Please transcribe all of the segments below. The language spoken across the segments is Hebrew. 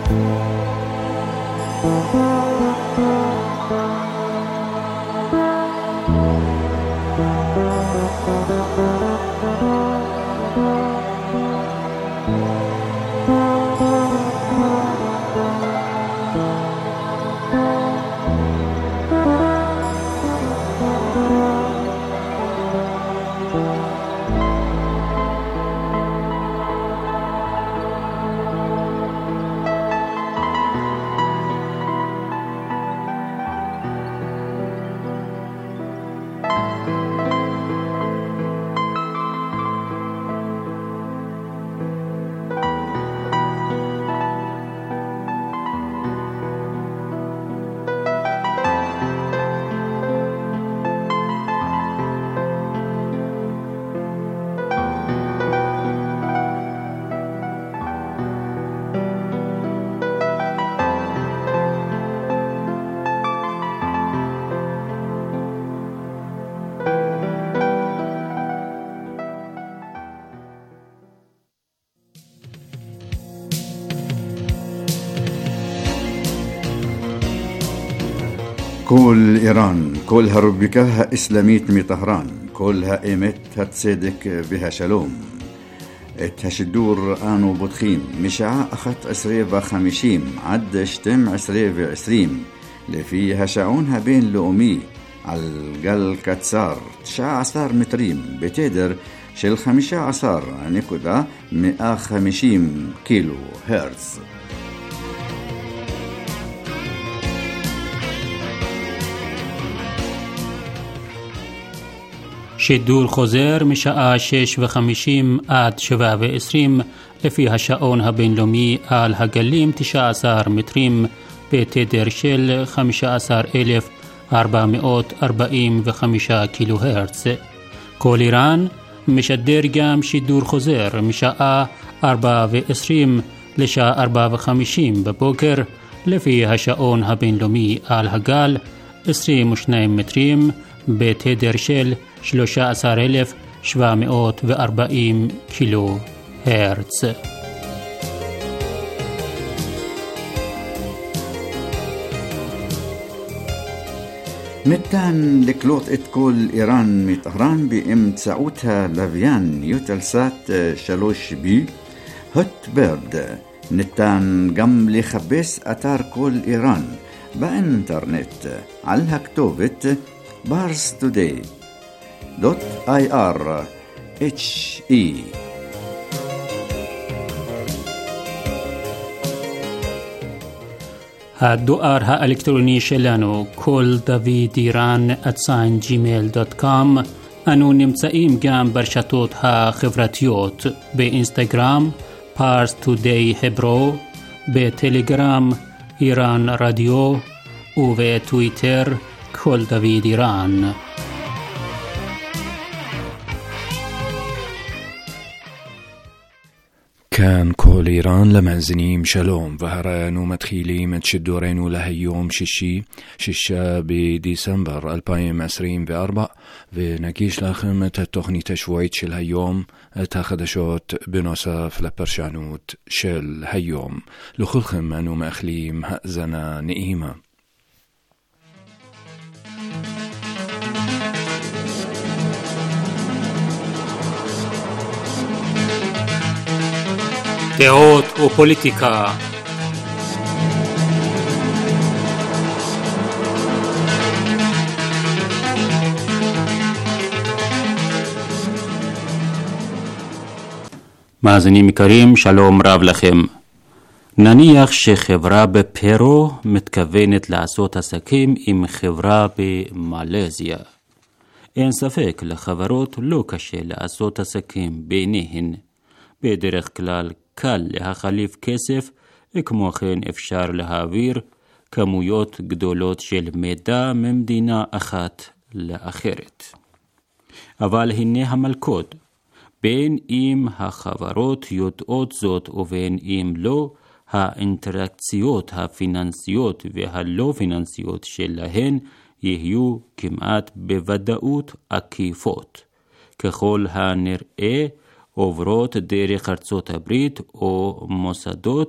كل إيران كلها ربكها إسلاميت مي طهران كلها إيمت هتصدق بها شلوم الدور آنو بدخيم مشاع أخت 20 عد شتم 20 لفيها شعونها بين لؤمي على الجل كتسار 19 متريم بتقدر شل 15.150 كيلو هرتز. שידור חוזר משעה 6:50 עד 7:20 לפי השעון הבינלאומי על הגלים 19 מטרים בתדר של 15,445 קילו הרץ. כל איראן משדר גם שידור חוזר משעה 4:20 לשעה 4:50 בבוקר לפי השעון הבינלאומי על הגל 22 מטרים בתדר של 13,740 קילו הרץ. ניתן לקלוט את כל איראן מטהרן באמצעותה לוויין יוטלסאט 3B הוטברד. ניתן גם לחפש אתר כל איראן באינטרנט על הכתובת parstoday.ir/he. הדואר האלקטרוני שלנו כל דוד איראן @gmail.com. אנו נמצאים גם ברשתות החברתיות באינסטגרם parstoday hebro, בטלגרם איראן רדיו ובטוויטר כל דוד איראן. كان كل إيران لمنزنيم شلوم وهرانو متخيليم تشدورينو لهيوم ششا بديسمبر 2024 ونكيش لخم التخني تشويت شل هيوم تاخدشوت بنصف لبرشانوت شل هيوم لخلخم أنو مأخليم هأزنا نئيمة. דעות ופוליטיקה. מאזינים יקרים, שלום רב לכם. נניח שחברה בפרו מתכוונת לעשות עסקים עם חברה במלזיה. אין ספק, לחברות לא קשה לעשות עסקים ביניהן. בדרך כלל קל להחליף כסף, וכמו כן אפשר להעביר כמויות גדולות של מידע ממדינה אחת לאחרת. אבל הנה המלכוד, בין אם החברות יודעות זאת ובין אם לא, האינטראקציות הפיננסיות והלא פיננסיות שלהן יהיו כמעט בוודאות עקיפות. ככל הנראה, עוברות דרך ארצות הברית או מוסדות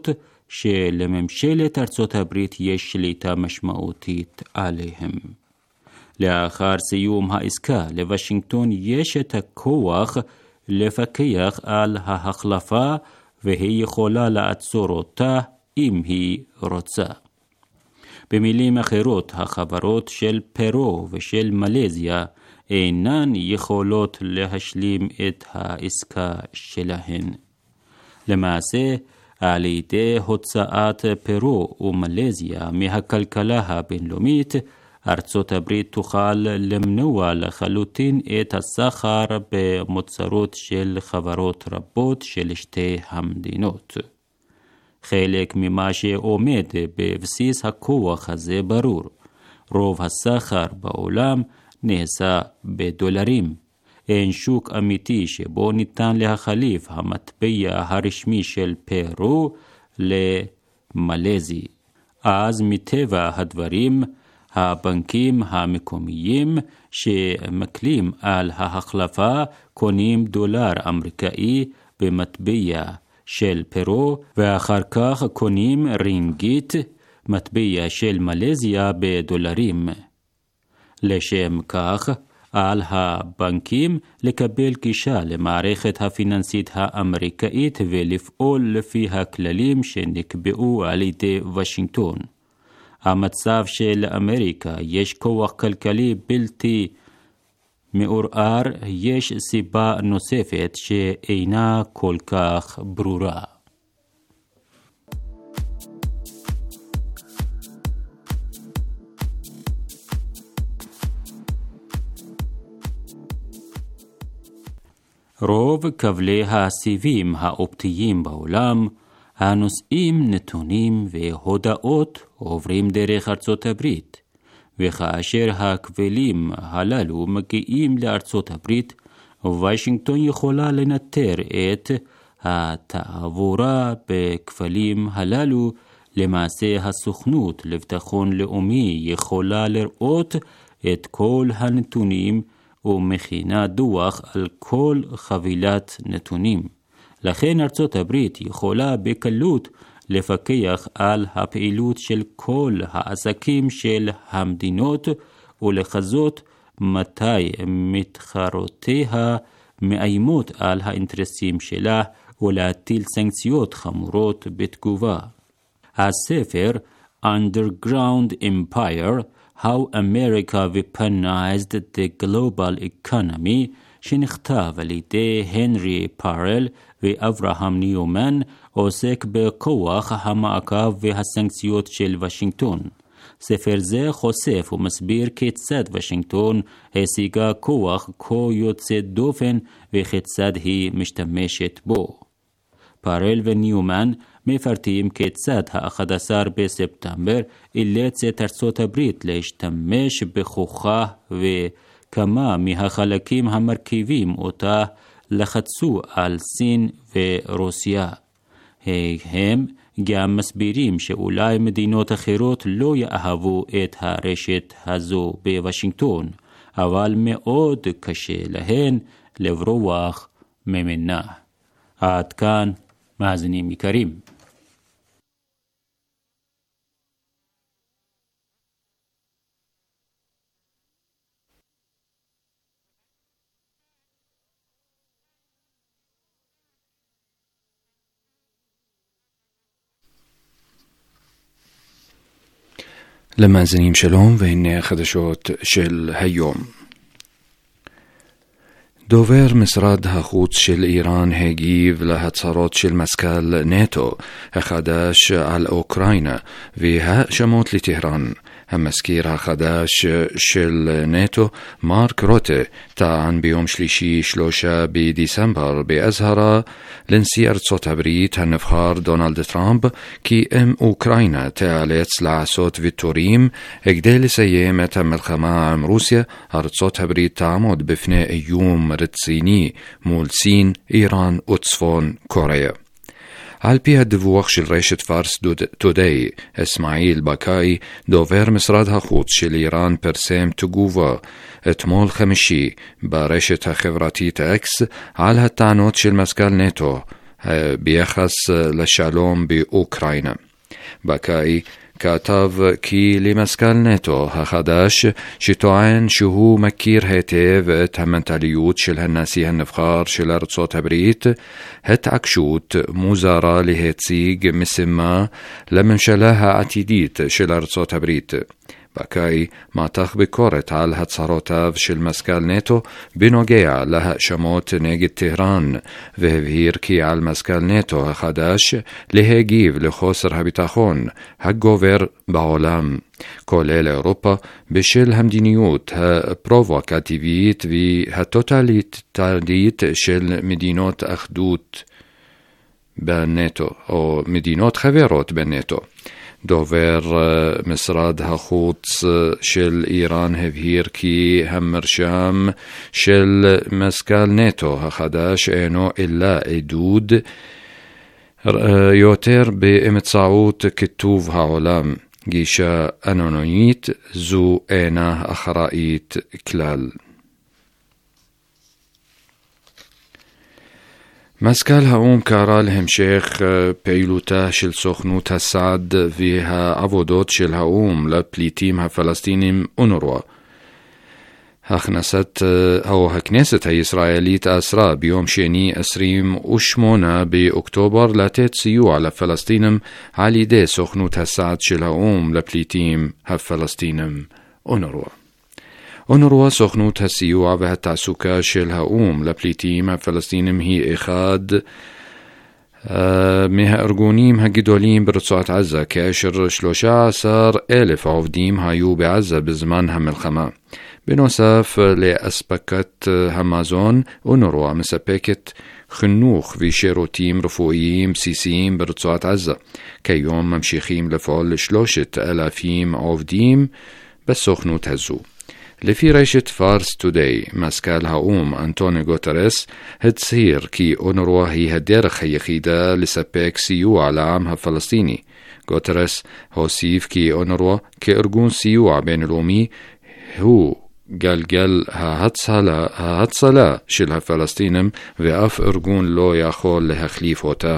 שלממשלת ארצות הברית יש שליטה משמעותית עליהם. לאחר סיום העסקה, לוושינגטון יש את הכוח לפקח על ההחלפה, והיא יכולה לעצור אותה אם היא רוצה. במילים אחרות, החברות של פרו ושל מלזיה אינן יכולות להשלים את העסקה שלהן. למעשה, על ידי הוצאת פרו ומלזיה מהכלכלה הבינלאומית, ארצות הברית תוכל למנוע לחלוטין את הסחר במוצרות של חברות רבות של שתי המדינות. חלק ממה שעומד בבסיס הכוח הזה ברור. רוב הסחר בעולם נעשה בדולרים. אין שוק אמיתי שבו ניתן להחליף המטבע הרשמי של פרו למלזי. אז מטבע הדברים, הבנקים המקומיים שמקלים על ההחלפה קונים דולר אמריקאי במטבע של פרו, ואחר כך קונים רינגיט, מטבע של מלזיה, בדולרים. לשם כך, על הבנקים לקבל גישה למערכת הפיננסית האמריקאית ולפעול לפי הכללים שנקבעו על ידי וושינגטון. המצב של אמריקה, יש כוח כלכלי בלתי מעורער, יש סיבה נוספת שאינה כל כך ברורה. רוב כבלי הסיבים האופטיים בעולם הנושאים נתונים והודעות עוברים דרך ארצות הברית, וכאשר הכבלים הללו מגיעים לארצות הברית, וושינגטון יכולה לנטר את התעבורה בכבלים הללו. למעשה הסוכנות לביטחון לאומי יכולה לראות את כל הנתונים ומכינה דוח על כל חבילת נתונים. לכן ארצות הברית יכולה בקלות לפקח על הפעילות של כל העסקים של המדינות ולחזות מתי מתחרותיה מאיימות על האינטרסים שלה ולהטיל סנקציות חמורות בתגובה. הספר Underground Empire, How America Weaponized the Global Economy, שנכתב על ידי הנרי פארל ואברהם ניומן, עוסק בכוח המעקב והסנקציות של וושינגטון. ספר זה חושף ומסביר כיצד וושינגטון השיגה כוח כה יוצא דופן וכיצד היא משתמשת בו. פארל וניומן מפרטים כיצד ה-11 בספטמבר אילץ את ארצות הברית להשתמש בכוחה, וכמה מהחלקים המרכיבים אותה לחצו על סין ורוסיה. הם גם מסבירים שאולי מדינות אחרות לא יאהבו את הרשת הזו בוושינגטון, אבל מאוד קשה להן לברוח ממנה. עד כאן, מאזינים יקרים. למאזינים שלום, והנה החדשות של היום. דובר משרד החוץ של איראן הגיב להצהרות של מזכ"ל נאטו החדש על אוקראינה והאשמות לטהרן. המזכיר החדש של נאטו, מרק רוטה, טען ביום שלישי 3 בדצמבר בהזהרה לנשיא ארצות הברית הנבחר דונלד טראמפ כי אם אוקראינה תיאלץ לעשות ויתורים כדי לסיים את המלחמה עם רוסיה, ארצות הברית תעמוד בפני איום רציני מול סין, איראן וצפון קוריאה. על פי הדיווח של רשת פארס טודיי, אסמאעיל בקאי, דובר משרד החוץ של איראן, פרסם תגובה אתמול חמישי ברשת החברתית אקס על הטענות של מזכ"ל נאטו ביחס לשלום באוקראינה. בקאי כתב כי למזכ"ל נטו החדש, שטוען שהוא מכיר היטב את המנטליות של הנשיא הנבחר של ארצות הברית, התעקשות מוזרה להציג משימה לממשלה העתידית של ארצות הברית. בקאי מתח ביקורת על הצהרותיו של מזכ"ל נטו בנוגע להאשמות נגד טהרן, והבהיר כי על מזכ"ל נטו החדש להגיב לחוסר הביטחון הגובר בעולם, כולל אירופה, בשל המדיניות הפרובוקטיבית והטוטליטרית של מדינות אחדות בנטו, או מדינות חברות בנטו. דובר משרד החוץ של איראן הבהיר כי המרשם של מזכ"ל נטו החדש אינו אלא עידוד יותר באמצעות כיתוב העולם. גישה אנונימית זו אינה אחראית כלל. מזכ"ל האו"ם קרא להמשך פעילותה של סוכנות הסעד והעבודות של האו"ם לפליטים הפלסטינים אונר"א. הכנסת הישראלית אסרה ביום שני 28 באוקטובר לתת סיוע לפלסטינים על ידי סוכנות הסעד של האו"ם לפליטים הפלסטינים אונר"א. אונר"א, סוכנות הסיוע והתעסוקה של האו"ם לפליטים הפלסטינים, היא אחד מהארגונים הגדולים ברצועת עזה, כאשר 13,000 עובדים היו בעזה בזמן המלחמה. בנוסף לאספקת המזון, אונר"א מספקת חינוך ושירותים רפואיים בסיסיים ברצועת עזה. כיום ממשיכים לפעול 3,000 עובדים בסוכנות הזו. לפי רשת פארס טודיי, מזכ"ל האו"ם אנטוניו גוטרס הצהיר כי אונר"א היא הדרך היחידה לספק סיוע לעם הפלסטיני. גוטרס הוסיף כי אונר"א כארגון סיוע בינלאומי הוא גלגל ההצלה של הפלסטינים, ואף ארגון לא יכול להחליף אותה.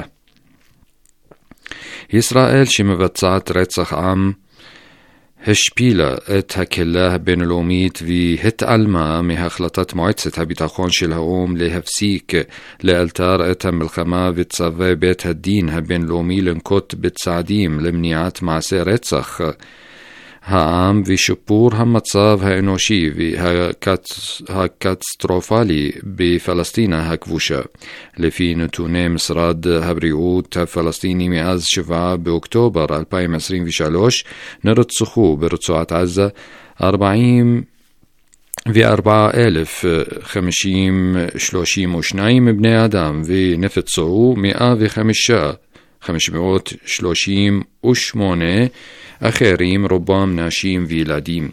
ישראל, שמבצעת רצח עם, השפילה את הקהילה הבינלאומית והתעלמה מהחלטת מועצת הביטחון של האו"ם להפסיק לאלתר את המלחמה וצווי בית הדין הבינלאומי לנקוט בצעדים למניעת מעשי רצח העם ושיפור המצב האנושי והקטסטרופלי בפלסטינה הכבושה. לפי נתוני משרד הבריאות הפלסטיני, מאז 7 באוקטובר 2023 נרצחו ברצועת עזה 44,532 בני אדם ונפצעו 105,538 אחרים, רובם נשים וילדים.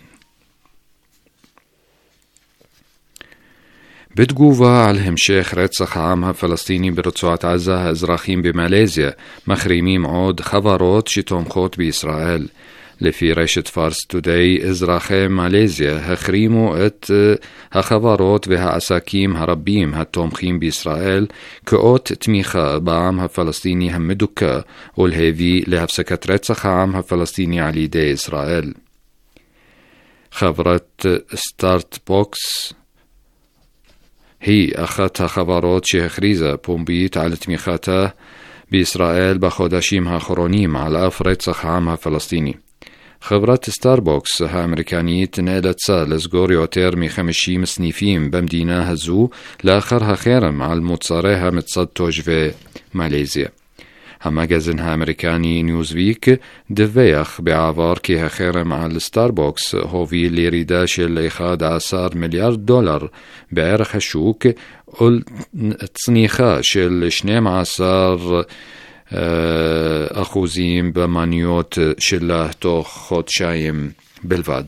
בתגובה על המשך רצח העם הפלסטיני ברצועת עזה, האזרחים במלזיה מחרימים עוד חברות שתומכות בישראל. לפי רשת פארס טודיי, אזרחי מלזיה החרימו את החברות והעסקים הרבים התומכים בישראל כאות תמיכה בעם הפלסטיני המדוכא ולהביא להפסקת רצח העם הפלסטיני על ידי ישראל. חברת סטארטבוקס היא אחת החברות שהכריזה פומבית על תמיכתה בישראל בחודשים האחרונים על אף רצח העם הפלסטיני. חברת סטארבוקס האמריקנית נאלצה לסגור יותר מ-50 סניפים במדינה הזו לאחר החרם על מוצריה מצד תושבי מלזיה. המגזין האמריקני ניוזוויק דיווח בעבר כי החרם על סטארבוקס הוביל לירידה של $11 מיליארד בערך השוק ולצניחה של 12% במניות שלה תוך חודשיים בלבד.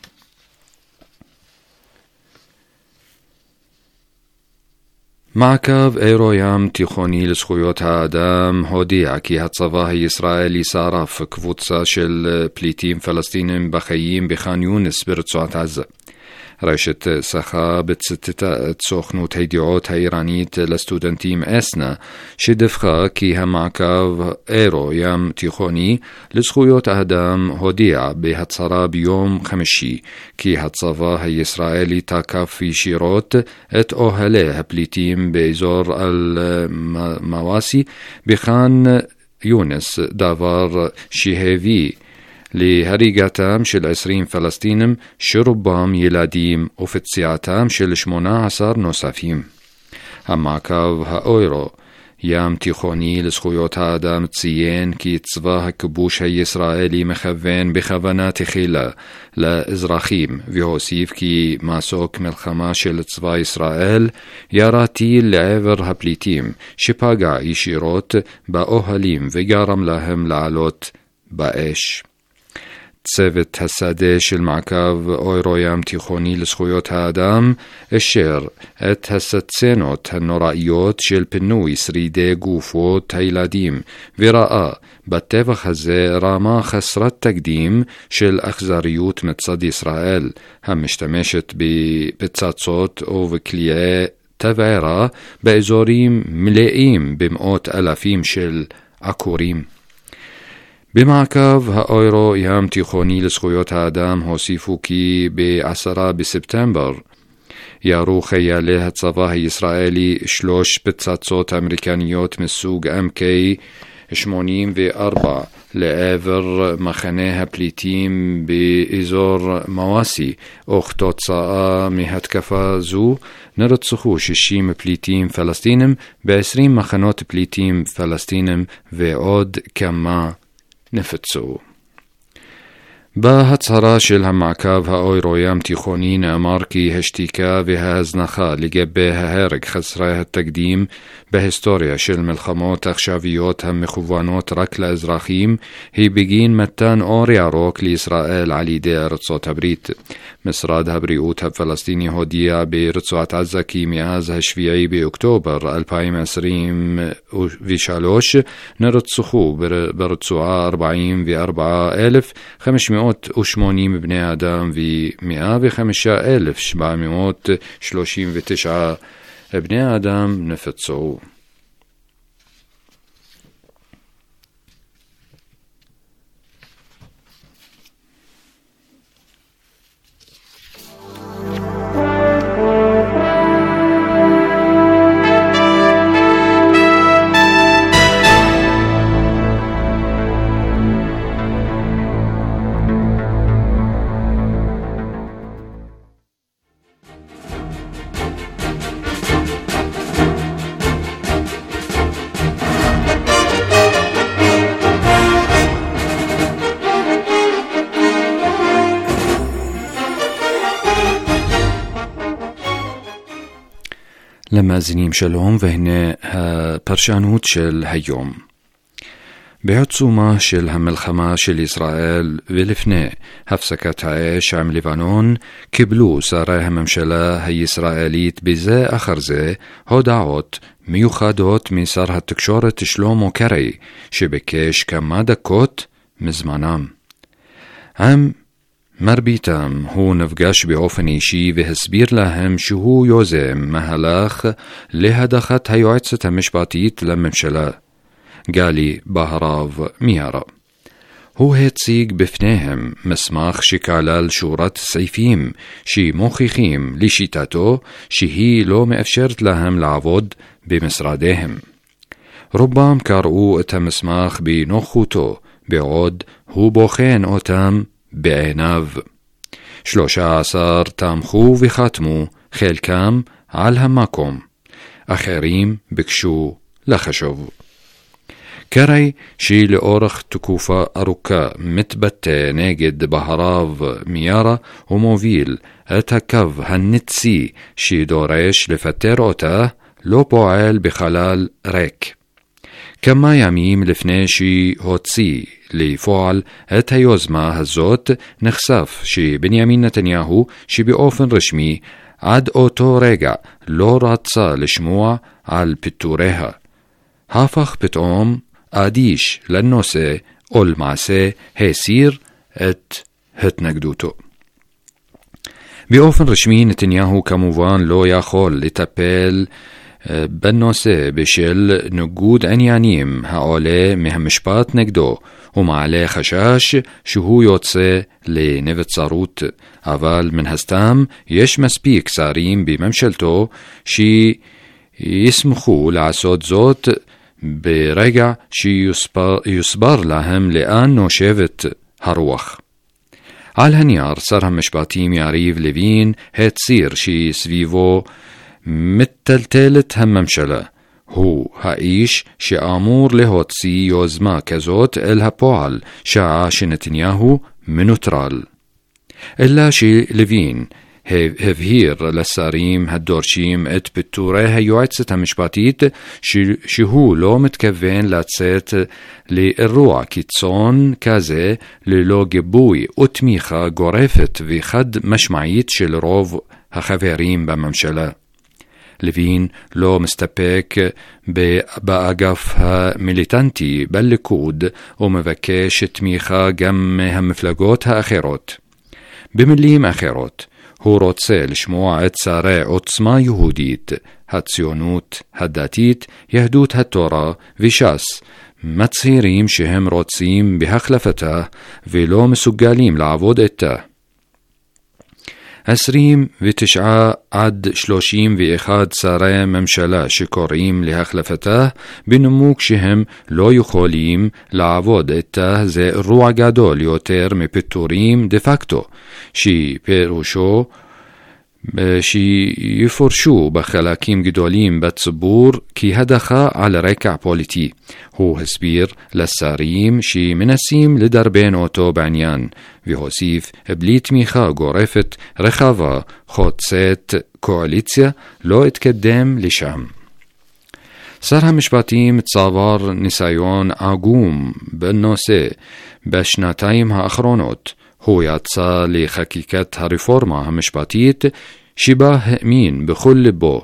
מעקב אירו ים תיכוני לזכויות האדם הודיע כי הצבא הישראלי שרף קבוצה של פליטים פלסטינים בחיים בח'אן יונס ברצועת עזה. רשת סחה בצטטה את סוכנות הידיעות האיראנית לסטודנטים אסנה, שדווחה כי המעקב אירו ים תיכוני לזכויות האדם הודיע בהצהרה ביום חמישי כי הצבא הישראלי תקף ישירות את אוהלי הפליטים באזור אל-מוואסי בח'אן יונס, דבר שהביא להריגתם של 20 פלסטינים שרובם ילדים ופציעתם של 18 נוספים. המעקב האירו ים תיכוני לזכויות האדם ציין כי צבא הכיבוש הישראלי מכוון בכוונה תחילה לאזרחים, והוסיף כי מסוק מלחמה של צבא ישראל ירה טיל לעבר הפליטים שפגע ישירות באוהלים וגרם להם לעלות באש. צוות השדה של מעקב אירו ים תיכוני לזכויות האדם אשר את הסצנות הנוראיות של פינוי שרידי גופות הילדים וראה בטבח הזה רמה חסרת תקדים של אכזריות מצד ישראל המשתמשת בפצצות ובקליעי תבערה באזורים מלאים במאות אלפים של עקורים. במעקב האירו ים תיכוני לזכויות האדם הוסיפו כי ב-10 בספטמבר ירו חיילי הצבא הישראלי 3 פצצות אמריקניות מסוג MK-84 לעבר מחנה הפליטים באזור מוואסי, וכתוצאה מהתקפה זו נרצחו 60 פליטים פלסטינים ב-20 מחנות פליטים פלסטינים ועוד כמה נפצו. בהצהרה של המעקב האירו ים תיכוני נאמר כי השתיקה וההזנחה לגבי ההרג חסרי התקדים בהיסטוריה של מלחמות עכשוויות המכוונות רק לאזרחים היא בגין מתן אור ירוק לישראל על ידי ארצות הברית. משרד הבריאות הפלסטיני הודיע ברצועת עזה כי מאז 7 באוקטובר 2023 נרצחו ברצועה 44,580 בני אדם ו-105,739 בני אדם נפצעו. למאזינים שלום, והנה הפרשנות של היום. בעצומה של המלחמה של ישראל ולפני הפסקת האש עם לבנון קיבלו שרי הממשלה הישראלית בזה אחר זה הודעות מיוחדות משר התקשורת שלמה קרעי שביקש כמה דקות מזמנם. עם מרביתם הוא נפגש באופן אישי והסביר להם שהוא יוזם מהלך להדחת היועצת המשפטית לממשלה, גלי בהרב מיארה. הוא הציג בפניהם מסמך שכלל שורת סעיפים שמוכיחים לשיטתו שהיא לא מאפשרת להם לעבוד במשרדיהם. רובם קראו את המסמך בנוחותו, בעוד הוא בוחן אותם בעיניו. 13 תמכו וחתמו, חלקם על המקום, אחרים ביקשו לחשוב. קרעי שלאורך תקופה ארוכה מתבטא נגד בהרב מיארה ומוביל את הקו הנצי שדורש לפטר אותה, לא פועל בחלל ריק. כמה ימים לפני שהוציא לפועל את היוזמה הזאת, נחשף שבנימין נתניהו, שבאופן רשמי עד אותו רגע לא רצה לשמוע על פיטוריה, הפך פתאום אדיש לנושא או למעשה הסיר את התנגדותו. באופן רשמי נתניהו כמובן לא יכול לטפל בנושא בשל ניגוד עניינים העולה מהמשפט נגדו, ומעלה חשש שהוא יוצא לנבצרות, אבל מן הסתם יש מספיק שרים בממשלתו שישמחו לעשות זאת ברגע שיוסבר להם לאן נושבת הרוח. על הנייר שר המשפטים יריב לוין הצהיר שסביבו מטלטלת הממשלה. הוא האיש שאמור להוציא יוזמה כזאת אל הפועל שעה שנתניהו מנוטרל. אלא שלוין הבהיר לשרים הדורשים את פיטורי היועצת המשפטית שהוא לא מתכוון לצאת לאירוע קיצון כזה ללא גיבוי ותמיכה גורפת וחד משמעית של רוב החברים בממשלה. לוין לא מסתפק באגף המיליטנטי בליכוד ומבקש תמיכה גם מהמפלגות האחרות. במילים אחרות, הוא רוצה לשמוע את שרי עוצמה יהודית, הציונות הדתית, יהדות התורה וש"ס, מצהירים שהם רוצים בהחלפתה ולא מסוגלים לעבוד איתה. 29 עד 31 שרי ממשלה שקוראים להחלפתה בנימוק שהם לא יכולים לעבוד איתה זה אירוע גדול יותר מפיטורים דה פקטו, שפירושו שיפורשו בחלקים גדולים בציבור כהדחה על רקע פוליטי. הוא הסביר לשרים שמנסים לדרבן אותו בעניין, והוסיף בלי תמיכה גורפת רחבה חוצת קואליציה לא התקדם לשם. שר המשפטים צבר ניסיון עגום בנושא בשנתיים האחרונות. הוא יצא לחקיקת הרפורמה המשפטית שבה האמין בכל ליבו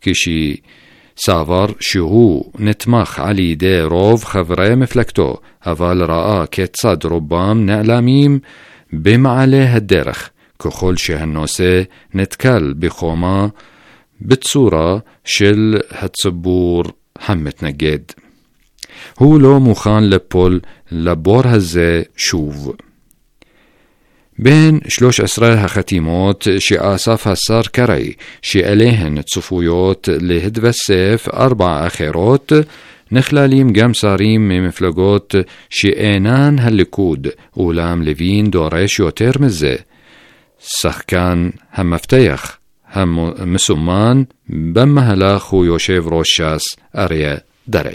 כשסבר שהוא נתמך על ידי רוב חברי מפלגתו, אבל ראה כיצד רובם נעלמים במעלה הדרך ככל שהנושא נתקל בחומה בצורה של הציבור המתנגד. הוא לא מוכן לפול לבור הזה שוב. בין 13 החתימות שאסף השר קרעי, שאליהן צפויות להתווסף 4 אחרות, נכללים גם שרים ממפלגות שאינן הליכוד, אולם לוין דורש יותר מזה. שחקן המפתח המסומן במהלך הוא יושב ראש ש"ס אריה דרעי.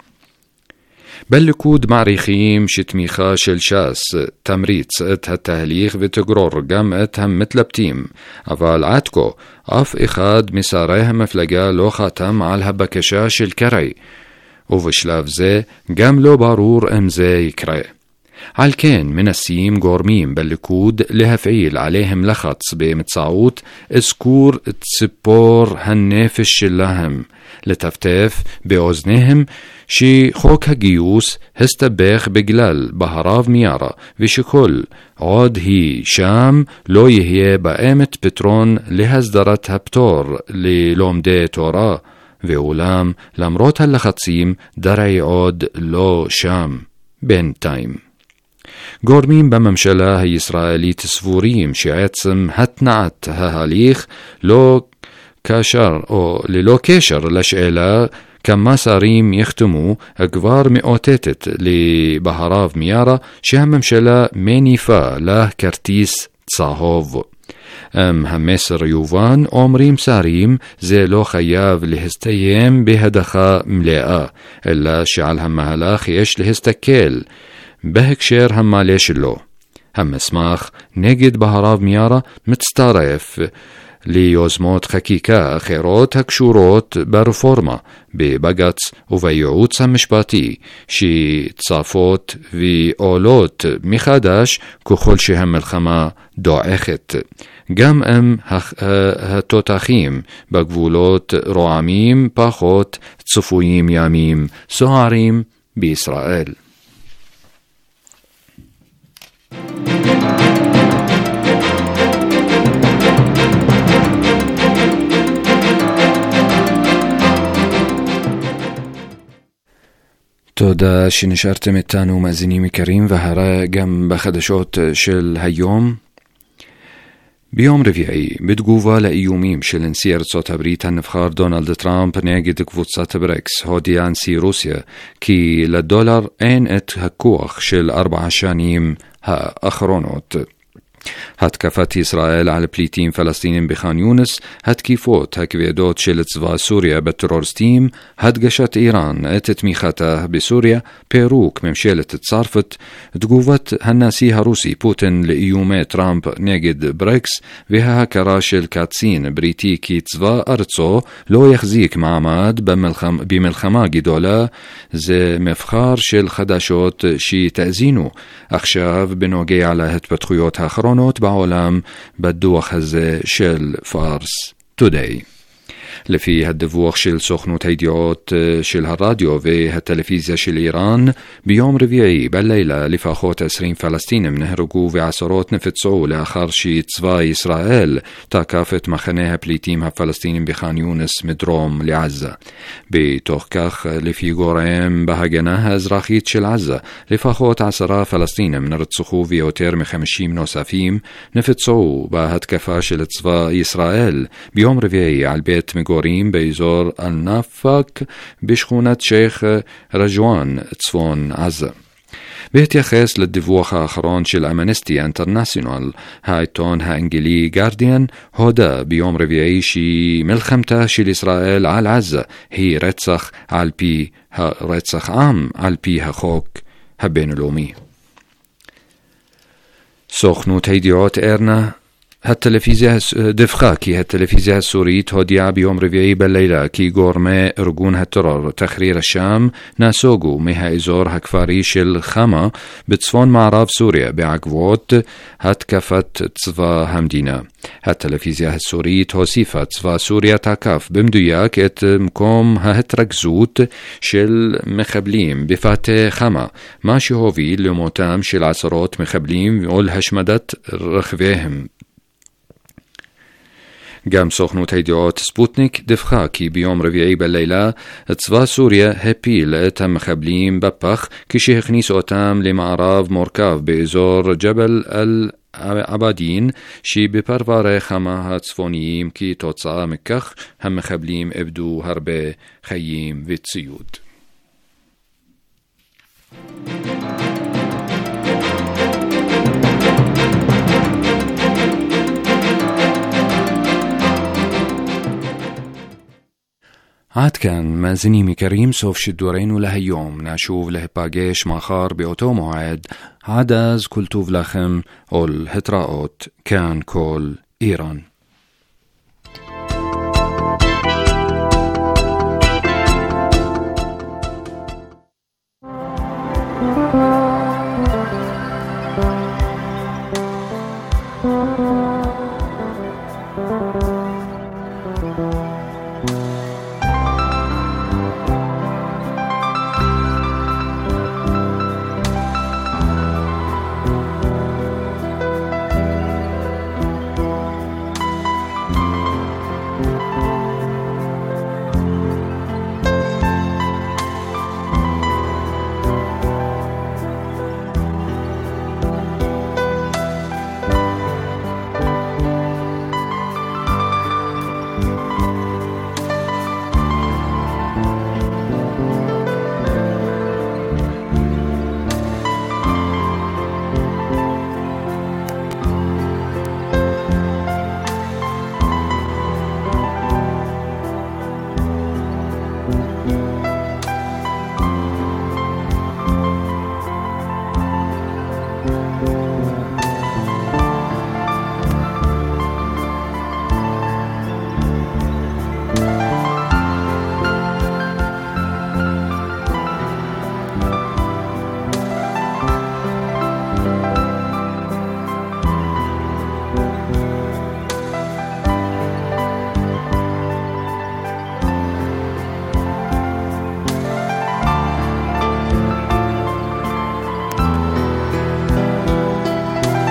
בליכוד מעריכים שתמיכה של ש"ס תמריץ את התהליך ותגרור גם את המתלבטים, אבל עד כה אף אחד משרי המפלגה לא חתם על הבקשה של קרעי, ובשלב זה גם לא ברור אם זה יקרה. על כן מנסים גורמים בליכוד להפעיל עליהם לחץ באמצעות אזכור ציפור הנפש שלהם, לטפטף באוזניהם שחוק הגיוס הסתבך בגלל בהרב מיארה, ושכל עוד היא שם לא יהיה באמת פתרון להסדרת הפטור ללומדי תורה, ואולם למרות הלחצים דרעי עוד לא שם בינתיים. גורמים בממשלה הישראלית סבורים שעצם התנעת ההליך ללא קשר לשאלה כמה שרים יחתמו כבר מאותתת לבהרב מיארה שהממשלה מניפה לה כרטיס צהוב. המסר יובן, אומרים שרים, זה לא חייב להסתיים בהדחה מלאה, אלא שעל המהלך יש להסתכל בהקשר המלא שלו. המסמך נגד בהרב מיארה מצטרף ליוזמות חקיקה אחרות הקשורות ברפורמה, בבג"ץ ובייעוץ המשפטי, שצפות ועולות מחדש ככל שהמלחמה דועכת. גם אם התותחים בגבולות רועמים פחות, צפויים ימים סוערים בישראל. תודה שנשארתם איתנו מאזינים יקרים, והרה גם בחדשות של היום. ביום רביעי, בתגובה לאיומים של נשיא ארצות הברית הנבחר דונלד טראמפ נגד קבוצת בריקס, הודיע נשיא רוסיה כי לדולר אין את הכוח של 4 השנים האחרונות. התקפת ישראל על פליטים פלסטינים בח'אן יונס, התקיפות הכבדות של צבא סוריה בטרוריסטים, הדגשת איראן את תמיכתה בסוריה, פירוק ממשלת צרפת, תגובת הנשיא הרוסי פוטין לאיומי טראמפ נגד בריקס, וההכרה של קצין בריטי כי צבא ארצו לא יחזיק מעמד במלחמה גדולה. זה מבחר של חדשות שתאזינו עכשיו בנוגע להתפתחויות האחרונות בעולם בדוח הזה של פארס טודיי. לפי הדיווח של סוכנות הידיעות של הרדיו והטלוויזיה של איראן, ביום רביעי בלילה לפחות 20 פלסטינים נהרגו ועשרות נפצעו לאחר שצבא ישראל תקף את מחנה הפליטים הפלסטינים בח'אן יונס מדרום לעזה. בתוך כך, לפי גורם בהגנה האזרחית של עזה, לפחות 10 פלסטינים נרצחו ויותר מ50 נוספים נפצעו בהתקפה של צבא ישראל ביום רביעי על בית מגורים באזור אל-נפק בשכונת שייח רג'ואן צפון עזה. בהתייחס לדיווח האחרון של אמנסטי אינטרנשיונל, העיתון האנגלי גרדיאן הודה ביום רביעי שמלחמתה של ישראל על עזה היא רצח עם על פי החוק הבינלאומי. סוכנות הידיעות ארנה דיווחה כי הטלוויזיה הסורית הודיעה ביום רביעי בלילה כי גורמי ארגון הטרור תחריר השם נסוגו מהאזור הכפרי של חמה בצפון מערב סוריה בעקבות התקפת צבא המדינה. הטלוויזיה הסורית הוסיפה צבא סוריה תקף במדויק את מקום ההתרכזות של מחבלים בפאתי חמה, מה שהוביל למותם של עשרות מחבלים ולהשמדת רכביהם. גם סוכנות הידיעות ספוטניק דיווחה כי ביום רביעי בלילה צבא סוריה הפיל את המחבלים בפח כשהכניס אותם למערב מורכב באזור ג'בל אל-עבדין שבפרברי חמה הצפוניים. כתוצאה מכך המחבלים איבדו הרבה חיים וציוד. עד כאן מאזינים יקרים, סוף שידורנו להיום. נשוב להיפגש מחר באותו מועד. עד אז כל טוב לכם ולהתראות. כאן כל איראן.